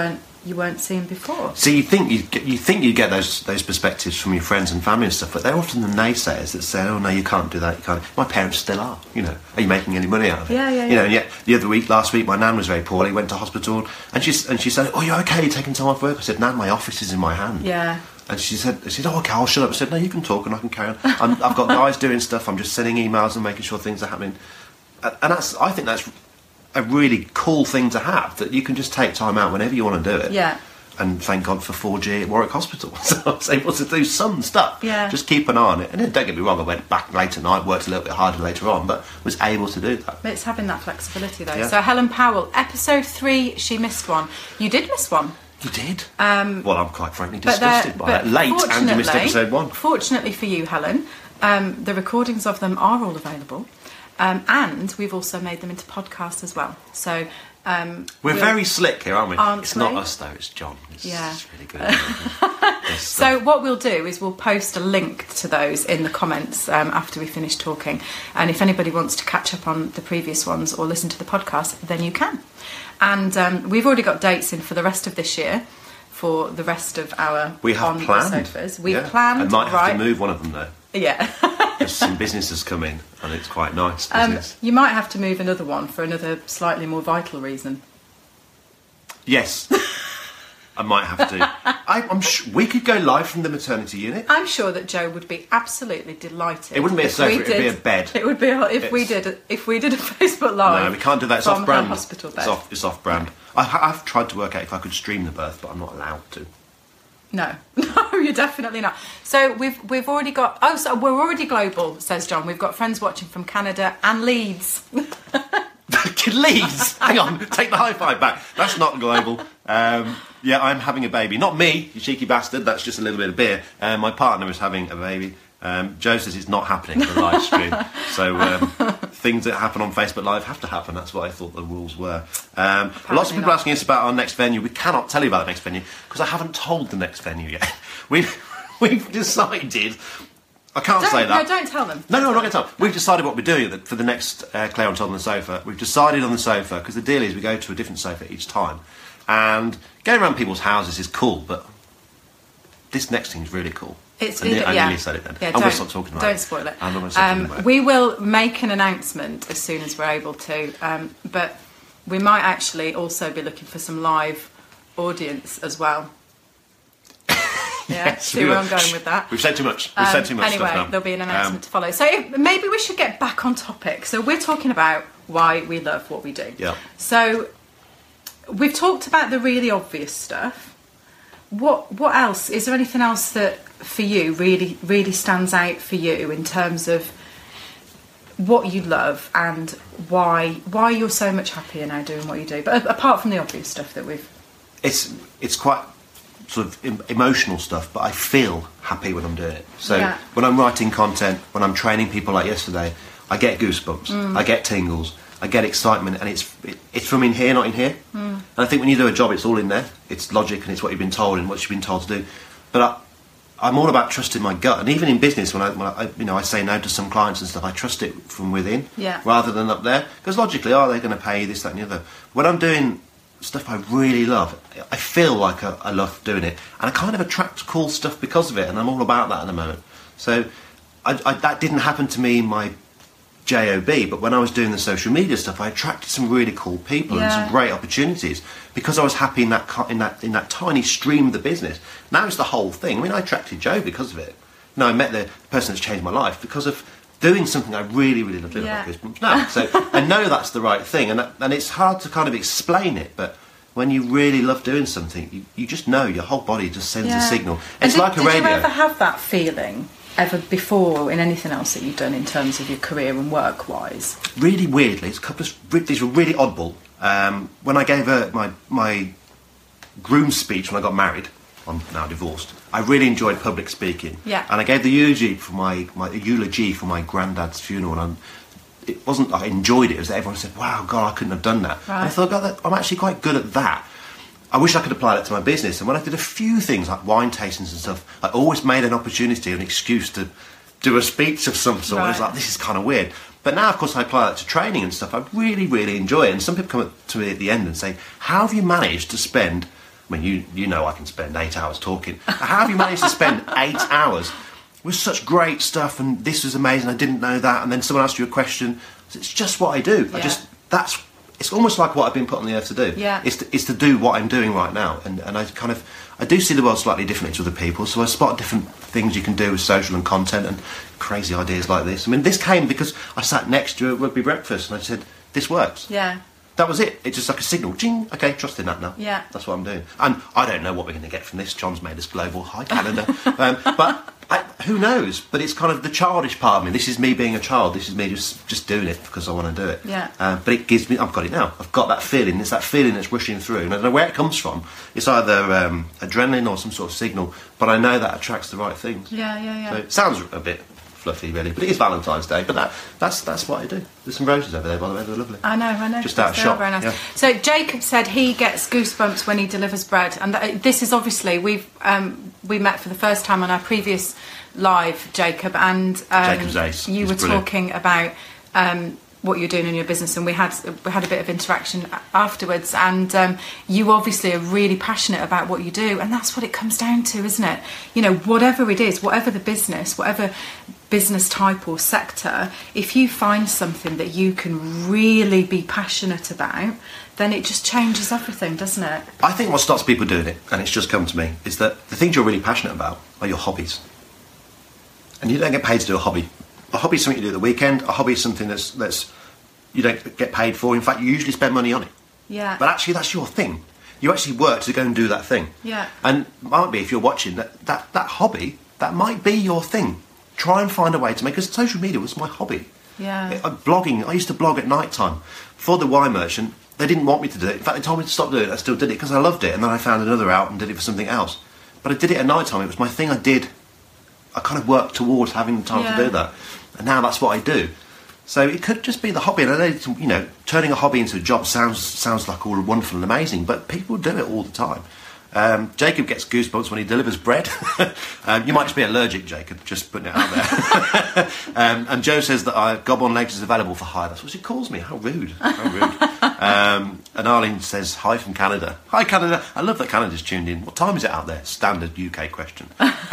you weren't seeing before. So you think you get those perspectives from your friends and family and stuff, but they're often the naysayers that say, "Oh no, you can't do that. You can't." My parents still are. Are you making any money out of it? Yeah. And yet last week, my nan was very poorly. Went to hospital, and she said, "Oh, you're okay? You're taking time off work?" I said, "Nan, my office is in my hand." Yeah. And she said, "Oh, okay, I'll shut up." I said, "No, you can talk and I can carry on. I've got guys doing stuff. I'm just sending emails and making sure things are happening." And I think that's a really cool thing to have, that you can just take time out whenever you want to do it. Yeah. And thank God for 4G at Warwick Hospital. So I was able to do some stuff. Yeah. Just keep an eye on it. And then, don't get me wrong, I went back late at night, worked a little bit harder later on, but was able to do that. It's having that flexibility, though. Yeah. So Helen Powell, episode 3, she missed one. You did miss one. You did? Well, I'm quite frankly disgusted by that. Late, and you missed episode 1. Fortunately for you, Helen, the recordings of them are all available. And we've also made them into podcasts as well. So we're very slick here, aren't we? It's we? not us though, it's John. It's really good. So what we'll do is we'll post a link to those in the comments after we finish talking. And if anybody wants to catch up on the previous ones or listen to the podcast, then you can. And we've already got dates in for the rest of this year, for the rest of our planned. The sofas. We've planned. I might have to move one of them though. Yeah. Because some business has come in and it's quite nice business. You might have to move another one for another slightly more vital reason. Yes. I might have to. I'm sure we could go live from the maternity unit. I'm sure that Joe would be absolutely delighted. It wouldn't be a sofa, it would be a bed. It would be if we did a Facebook Live. No, we can't do that. It's off brand. Hospital bed. It's off brand. I've tried to work out if I could stream the birth, but I'm not allowed to. No, you're definitely not. So we've already got. Oh, so we're already global, says John. We've got friends watching from Canada and Leeds. Leeds? Hang on, take the high five back. That's not global. Yeah, I'm having a baby. Not me, you cheeky bastard. That's just a little bit of beer. My partner is having a baby. Joe says it's not happening for the live stream. So things that happen on Facebook Live have to happen. That's what I thought the rules were. Lots of people asking us about our next venue. We cannot tell you about the next venue because I haven't told the next venue yet. We've decided. I can't say that. No, don't tell them. No, I'm not going to tell them. We've decided what we're doing for the next Claire on Top on the Sofa. We've decided on the sofa, because the deal is we go to a different sofa each time. And going around people's houses is cool, but this next thing is really cool. I nearly said it then. Yeah, I'm going to stop talking about it. Don't spoil it. I'm not going to stop talking about it. We will make an announcement as soon as we're able to, but we might actually also be looking for some live audience as well. Yeah, yes, see where I'm going with that. We've said too much. We've said too much anyway, stuff now. There'll be an announcement to follow. So maybe we should get back on topic. So we're talking about why we love what we do. Yeah. So we've talked about the really obvious stuff. What else? Is there anything else that for you really stands out for you in terms of what you love and why you're so much happier now doing what you do? But apart from the obvious stuff that we've... It's quite sort of emotional stuff, but I feel happy when I'm doing it. So when I'm writing content, when I'm training people like yesterday, I get goosebumps, I get tingles, I get excitement, and it's from in here, not in here. And I think when you do a job, it's all in there. It's logic and it's what you've been told and what you've been told to do. But I'm all about trusting my gut, and even in business, when I say no to some clients and stuff, I trust it from within rather than up there. Because logically, are they going to pay you this, that, and the other? When I'm doing stuff I really love, I feel like I love doing it, and I kind of attract cool stuff because of it, and I'm all about that at the moment. So that didn't happen to me in my job, but when I was doing the social media stuff, I attracted some really cool people and some great opportunities because I was happy in that tiny stream of the business. Now it's the whole thing. I mean, I attracted Joe because of it. I met the person that's changed my life because of doing something I really, really love doing. Now, so I know that's the right thing, and it's hard to kind of explain it, but when you really love doing something, you just know, your whole body just sends a signal. It's like a radio. Did you ever have that feeling ever before in anything else that you've done in terms of your career and work-wise? Really weirdly, these were really oddball. When I gave my groom speech when I got married, I'm now divorced, I really enjoyed public speaking. Yeah. And I gave the eulogy for my granddad's funeral, and it wasn't I enjoyed it, it was that everyone said, wow, God, I couldn't have done that. Right. And I thought, God, I'm actually quite good at that. I wish I could apply that to my business. And when I did a few things like wine tastings and stuff, I always made an opportunity, an excuse to do a speech of some sort. Right. I was like, this is kind of weird. But now, of course, I apply that to training and stuff. I really, really enjoy it. And some people come up to me at the end and say, how have you managed to spend I mean, you know I can spend 8 hours talking. How have you managed to spend 8 hours with such great stuff, and this was amazing, I didn't know that, and then someone asked you a question? It's just what I do. Yeah. It's almost like what I've been put on the earth to do. Yeah. It's to do what I'm doing right now, and I do see the world slightly differently to other people, so I spot different things you can do with social and content and crazy ideas like this. I mean, this came because I sat next to a rugby breakfast and I said, this works. Yeah. That was it. It's just like a signal. Ching. Okay, trust in that now. Yeah. That's what I'm doing. And I don't know what we're going to get from this. John's made us global. Hi, Canada. But who knows? But it's kind of the childish part of me. This is me being a child. This is me just doing it because I want to do it. Yeah. But it gives me... I've got it now. I've got that feeling. It's that feeling that's rushing through. And I don't know where it comes from. It's either adrenaline or some sort of signal. But I know that attracts the right things. Yeah. So it sounds a bit fluffy, really, but it is Valentine's Day. But that's what I do. There's some roses over there, by the way. They're lovely. I know. Just out of shop. Very nice. Yeah. So Jacob said he gets goosebumps when he delivers bread, and this is obviously we met for the first time on our previous live, Jacob, and Jacob's ace. You He's were brilliant. talking about what you're doing in your business, and we had a bit of interaction afterwards, and you obviously are really passionate about what you do, and that's what it comes down to, isn't it? You know, whatever it is, whatever the business, whatever business type or sector, if you find something that you can really be passionate about, then it just changes everything, doesn't it? I think what stops people doing it, and it's just come to me, is that the things you're really passionate about are your hobbies. And you don't get paid to do a hobby. A hobby is something you do at the weekend. A hobby is something that's you don't get paid for. In fact, you usually spend money on it. Yeah. But actually, that's your thing. You actually work to go and do that thing. Yeah. And might be, if you're watching, that hobby, that might be your thing. Try and find a way to make... Because social media was my hobby. Yeah. Blogging, I used to blog at night time. For the Y Merchant, they didn't want me to do it. In fact, they told me to stop doing it. I still did it because I loved it. And then I found another out and did it for something else. But I did it at night time. It was my thing I did. I kind of worked towards having the time to do that. And now that's what I do. So it could just be the hobby. And I know, you know, turning a hobby into a job sounds like all wonderful and amazing, but people do it all the time. Jacob gets goosebumps when he delivers bread. You might just be allergic, Jacob, just putting it out there. And Joe says that Gob on Legs is available for hire. That's what she calls me. How rude. How rude. And Arlene says, hi from Canada. Hi, Canada. I love that Canada's tuned in. What time is it out there? Standard UK question.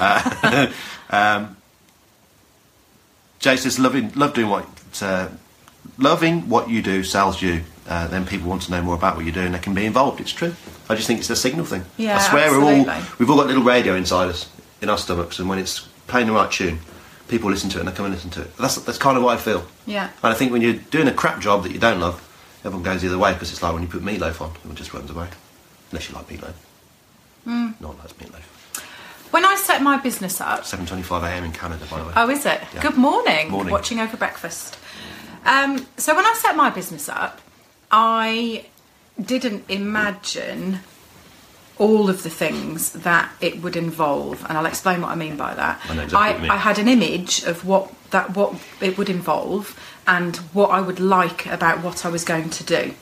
Jay says, love doing loving what you do sells you. Then people want to know more about what you do and they can be involved. It's true. I just think it's a signal thing. Yeah, I swear absolutely. we've all got little radio inside us, in our stomachs, and when it's playing the right tune, people listen to it and they come and listen to it. That's kind of what I feel. Yeah. And I think when you're doing a crap job that you don't love, everyone goes the other way, because it's like when you put meatloaf on, everyone just runs away. Unless you like meatloaf. No one likes meatloaf. When I set my business up... 7:25 a.m. in Canada, by the way. Oh, is it? Yeah. Good morning. Morning. Watching over breakfast. So when I set my business up, I didn't imagine all of the things that it would involve, and I'll explain what I mean by that. I know exactly what you mean. I had an image of what it would involve and what I would like about what I was going to do.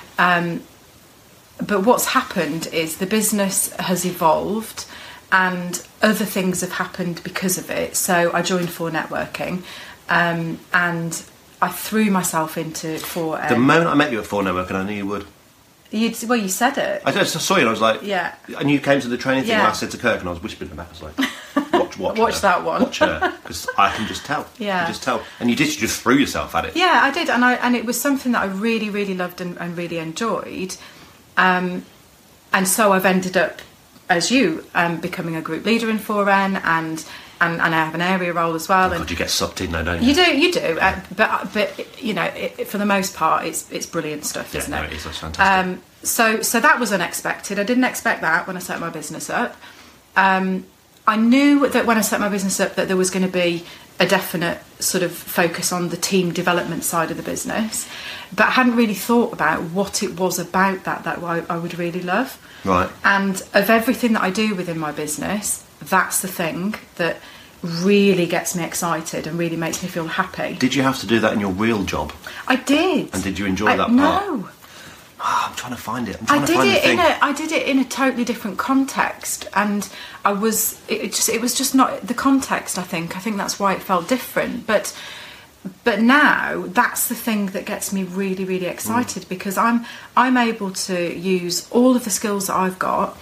But what's happened is the business has evolved and other things have happened because of it. So I joined 4Networking, and I threw myself into 4. The moment I met you at 4Networking, I knew you would. You said it. I just saw you and I was like... Yeah. And you came to the training thing Yeah. and I said to Kirk, and I was whispering about it, I was like, watch her. that one. Watch her, because I can just tell. Yeah. I can just tell. And you just threw yourself at it. Yeah, I did, and it was something that I really, really loved and really enjoyed. And so I've ended up, as you, becoming a group leader in 4N, and I have an area role as well. Oh, and God, you get sucked in though, don't you? You do. But you know, for the most part, it's brilliant stuff, isn't no, it? it is. That's fantastic. So that was unexpected. I didn't expect that when I set my business up. I knew that when I set my business up that there was going to be a definite sort of focus on the team development side of the business, but I hadn't really thought about what it was about that I would really love. Right. And of everything that I do within my business, that's the thing that really gets me excited and really makes me feel happy. Did you have to do that in your real job? I did. And did you enjoy that part? No. Oh, I'm trying to find it. I did it in a totally different context, and it was just not the context. I think that's why it felt different. But now that's the thing that gets me really, really excited, because I'm able to use all of the skills that I've got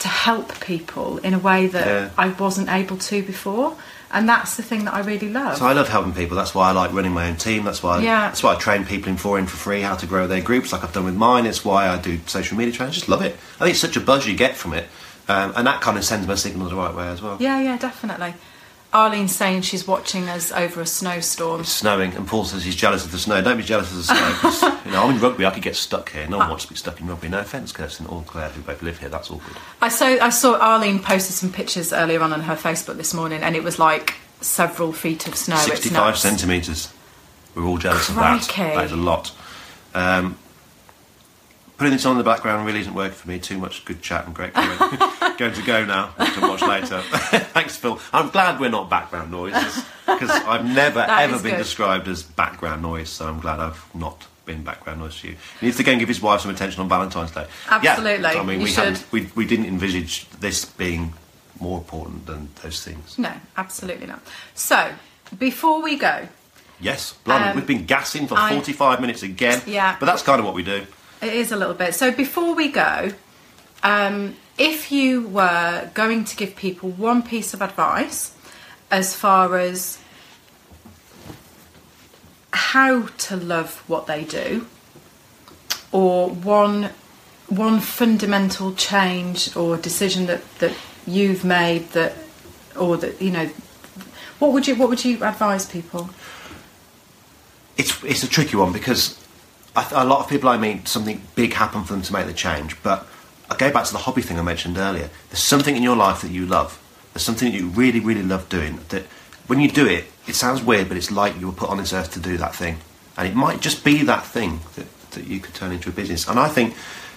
to help people in a way that I wasn't able to before. And that's the thing that I really love. So I love helping people. That's why I like running my own team. That's why I train people in for free how to grow their groups, like I've done with mine. It's why I do social media training. I just love it. I think it's such a buzz you get from it. And that kind of sends my signal the right way as well. Yeah, definitely. Arlene's saying she's watching us over a snowstorm. It's snowing, and Paul says he's jealous of the snow. Don't be jealous of the snow, because I'm in rugby, I could get stuck here. No one wants to be stuck in rugby. No offence, Kirsten or Claire, who both live here, that's awkward. I saw Arlene posted some pictures earlier on her Facebook this morning, and it was like several feet of snow. 65 centimetres. We're all jealous of that. That is a lot. Putting this on in the background really isn't working for me. Too much good chat and great comment. Going to go now to watch later. Thanks, Phil. I'm glad we're not background noises, because I've never ever been described as background noise, so I'm glad I've not been background noise to you. He needs to go and give his wife some attention on Valentine's Day. Absolutely. Yeah, I mean, we didn't envisage this being more important than those things. No, absolutely not. So, before we go... Yes, blimey, we've been gassing for 45 minutes again. Yeah. But that's kind of what we do. It is a little bit. So before we go, if you were going to give people one piece of advice as far as how to love what they do, or one fundamental change or decision that you've made what would you advise people? It's a tricky one, because a lot of people I meet, something big happened for them to make the change. But I go back to the hobby thing I mentioned earlier. There's something in your life that you love. There's something that you really, really love doing, that when you do it, it sounds weird, but it's like you were put on this earth to do that thing. And it might just be that thing that you could turn into a business. And I think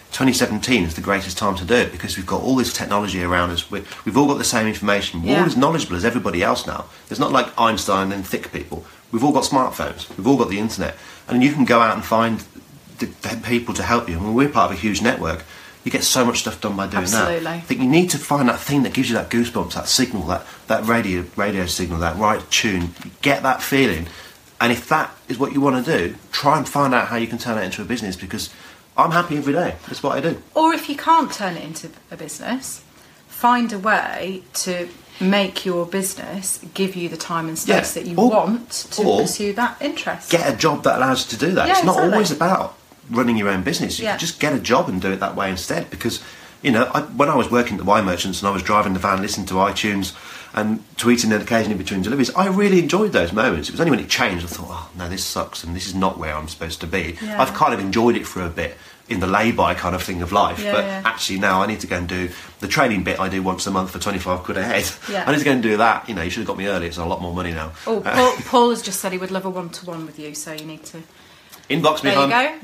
2017 is the greatest time to do it, because we've got all this technology around us. We've all got the same information. We're all as knowledgeable as everybody else now. It's not like Einstein and thick people. We've all got smartphones. We've all got the internet. And you can go out and find the people to help you. And when we're part of a huge network, you get so much stuff done by doing that. I think you need to find that thing that gives you that goosebumps, that signal, that radio signal, that right tune. Get that feeling. And if that is what you want to do, try and find out how you can turn it into a business, because I'm happy every day. That's what I do. Or if you can't turn it into a business, find a way to make your business give you the time and space that you want to pursue that interest. Get a job that allows you to do that. It's not always about running your own business. You can just get a job and do it that way instead, because when I was working at the wine merchants and I was driving the van, listening to iTunes and tweeting it occasionally between deliveries, I really enjoyed those moments. It was only when it changed I thought, oh no, this sucks and this is not where I'm supposed to be. I've kind of enjoyed it for a bit in the lay-by kind of thing of life, but actually now I need to go and do the training bit I do once a month for 25 quid a head. I need to go and do that. You should have got me earlier. It's a lot more money now. Paul has just said he would love a one-to-one with you, so you need to inbox me. There you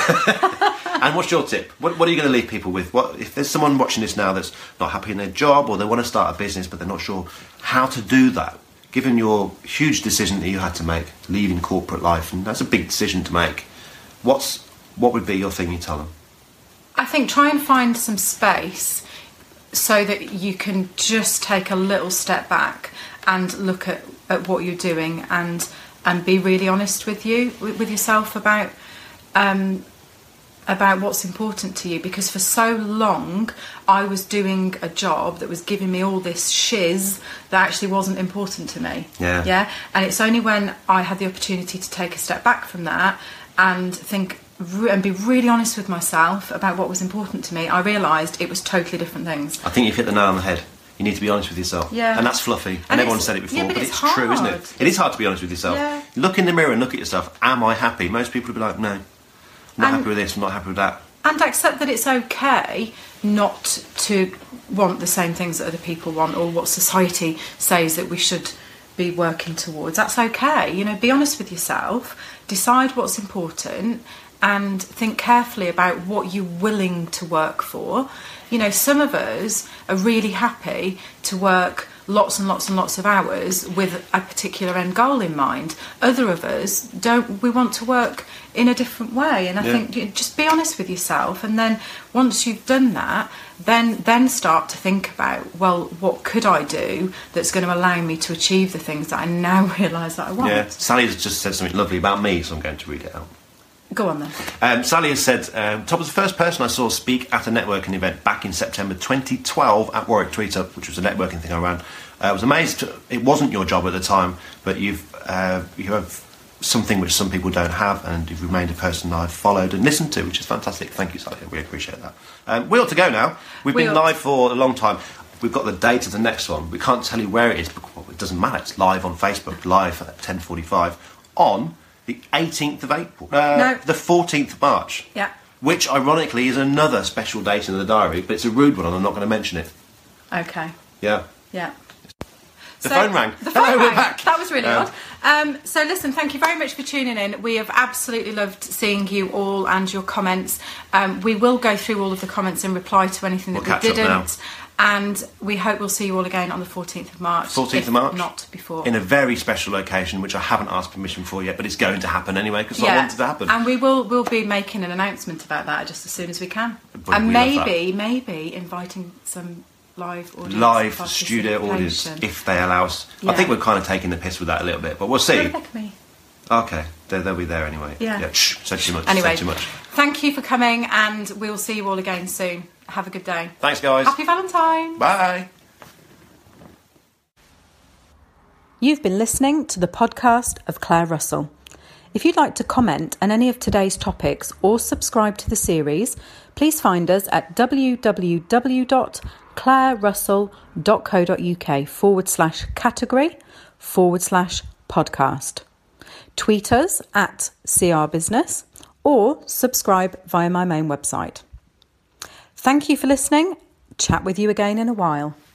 go. And what's your tip? What are you going to leave people with? If there's someone watching this now that's not happy in their job, or they want to start a business but they're not sure how to do that, given your huge decision that you had to make, leaving corporate life, and that's a big decision to make, what would be your thing you tell them? I think try and find some space so that you can just take a little step back and look at what you're doing and be really honest with yourself about what's important to you, because for so long I was doing a job that was giving me all this shiz that actually wasn't important to me. And it's only when I had the opportunity to take a step back from that and think and be really honest with myself about what was important to me, I realised it was totally different things. I think you've hit the nail on the head. You need to be honest with yourself. And that's fluffy. And everyone's said it before, but it's true, isn't it? It is hard to be honest with yourself. Look in the mirror and look at yourself. Am I happy? Most people will be like, no, I'm not happy with this, I'm not happy with that. And accept that it's okay not to want the same things that other people want, or what society says that we should be working towards. That's okay. Be honest with yourself, decide what's important, and think carefully about what you're willing to work for. Some of us are really happy to work lots and lots and lots of hours with a particular end goal in mind. Other of us don't. We want to work in a different way. And I think just be honest with yourself, and then once you've done that, then start to think about, well, what could I do that's going to allow me to achieve the things that I now realise that I want. Sally has just said something lovely about me, so I'm going to read it out. Go on then. Sally has said, Tom was the first person I saw speak at a networking event back in September 2012 at Warwick Tweet Up, which was a networking thing I ran. I was amazed. It wasn't your job at the time, but you have something which some people don't have, and you've remained a person I've followed and listened to, which is fantastic. Thank you, Sally. I really appreciate that. We ought to go now. We've been live for a long time. We've got the date of the next one. We can't tell you where it is, but it doesn't matter. It's live on Facebook, live at 10:45 on the 18th of April. The 14th of March. Yeah. Which, ironically, is another special date in the diary, but it's a rude one, and I'm not going to mention it. Okay. Yeah. Yeah. The phone rang. The phone Hello, rang. we're back. That was really odd. So listen, thank you very much for tuning in. We have absolutely loved seeing you all and your comments. We will go through all of the comments and reply to anything that we didn't. And we hope we'll see you all again on the 14th of March. 14th of March? Not before. In a very special location, which I haven't asked permission for yet, but it's going to happen anyway, because I want it to happen. And we'll be making an announcement about that just as soon as we can. And maybe inviting some live audience. Live studio audience, if they allow us. Yeah. I think we're kind of taking the piss with that a little bit, but we'll see. Okay, they'll be there anyway. Yeah. Said too much. Anyway, said too much. Thank you for coming, and we'll see you all again soon. Have a good day. Thanks, guys. Happy Valentine's. Bye. You've been listening to the podcast of Claire Russell. If you'd like to comment on any of today's topics or subscribe to the series, please find us at www.clairerussell.co.uk/category/podcast. Tweet us at CRBusiness or subscribe via my main website. Thank you for listening. Chat with you again in a while.